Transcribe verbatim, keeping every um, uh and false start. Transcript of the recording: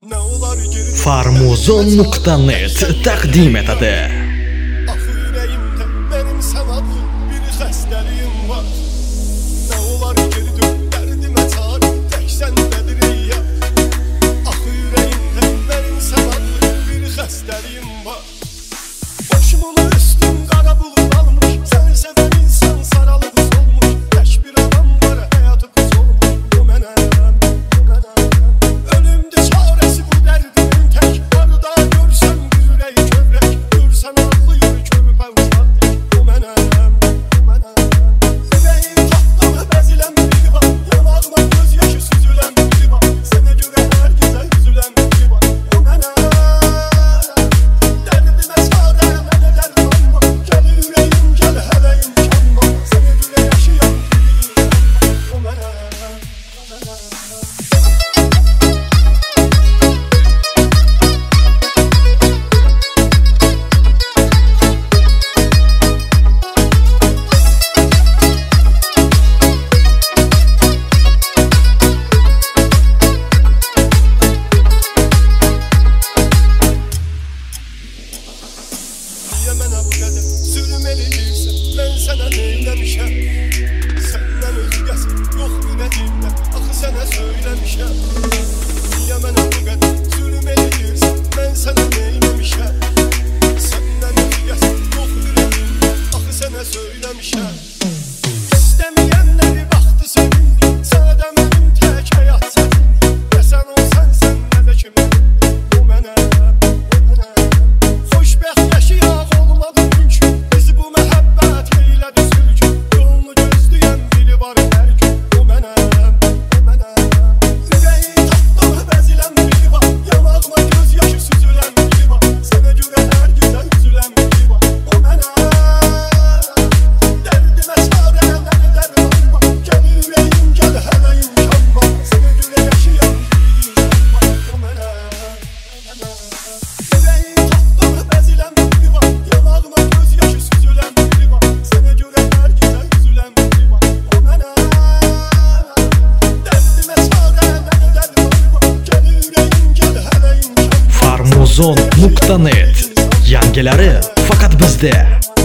Farmuzon nokta net təqdim etədi. Axı ürəyimdə mənim sənə bir xəstəliyim var. Nə olar geri dön, dərdimə çare, tək səndədir ey yar. Axı ürəyimdə mənim sənə bir xəstəliyim var. Başımın üstün qara bulud almış, səni sevən insan saralıb solmuş. Tək bir adam var, həyatı qız olmuş, bu mənəm, bu mənəm. Ölümdü çarəsi bu dərdimin tək, arada görsəm bir ürək kövrək. Görsən ağlıyır körpə uşaq, bu mənəm, bu mənəm. Ürəyim taxtalı bəzilən biri var, yanağıma göz yaşı süzülən biri var. Sənə görə hər gecə üzülən biri var, bu mənəm. Dərdimə çarə, mənə dərman var. Gəl ürəyim, gəl hələ imkan var. Sənə görə yaşayan biriyim, bu mənəm, bu mənəm. Niyə mənə bu qədər zülm eləyirsən? Mən sənə neyləmişəm? Səndən özgəsi yox ürəyimdə, axı sənə söyləmişəm. Niyə mənə bu qədər zülm eləyirsən? Mən sənə neyləmişəm? Səndən özgəsi yox ürəyimdə, axı sənə söyləmişəm. İstəməyənləri vaxtı sevindim, sənə mənim tək həyat səsindim. Desən o sənsən, nə də ki mənim, bu mənəm, bu mənəm. Xoşbəxt yaşayaq olmadı mümkün, bizi bu məhəbbət eylədi sürgün. Yolunu gözləyən biri var hər gün, bu mənəm, bu mənəm. Ürəyi taxtalı bəzilən biri var, yanağıma göz yaşı süzülən biri var. Sənə görə hər gecə üzülən biri var, bu mənəm. Dərdimə çarə, mənə dərman var. Gəl ürəyim, gəl hələ imkan var. Sənə görə yaşayan biriyim var, bu mənəm, bu mənəm. Ürəyi taxtalı bəzilən biri var, yanağıma göz yaşı süzülən biri var. Sənə görə hər gecə üzülən biri var, bu mənəm. Dərdimə çarə, mənə dərman var. Gəl ürəyim, gəl hələ imkan var. Farmuzon nokta net yangiləri faqat bizda.